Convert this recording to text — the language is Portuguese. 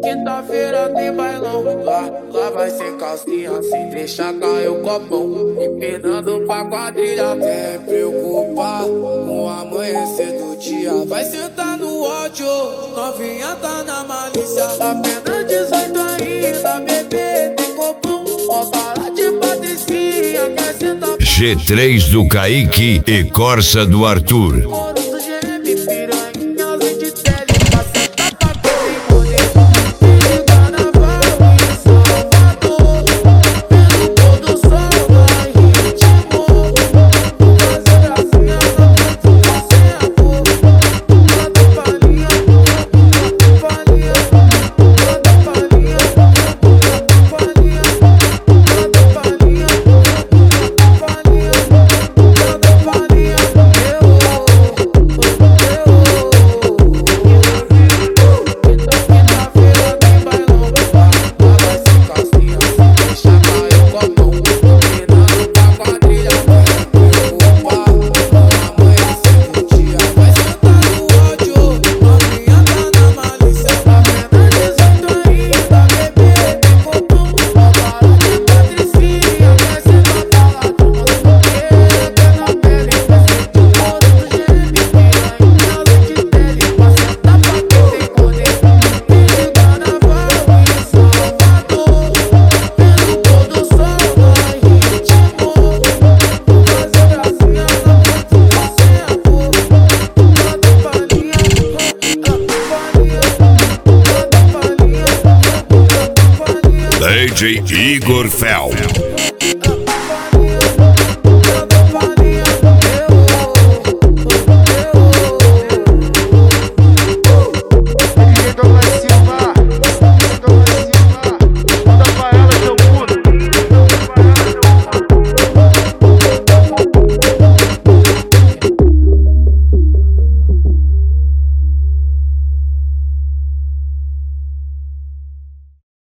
Quinta-feira tem bailão, lá vai ser calcinha, sem deixar cair o copão. Empinando pra quadrilha, sem preocupar com o amanhecer do dia. Vai sentar no ódio, novinha tá na malícia. Apenas 18 ainda, bebê, tem copão. Ó, fala de Patricinha, quer sentar. G3 do Kaique e Corsa do Arthur. DJ Igor Fel.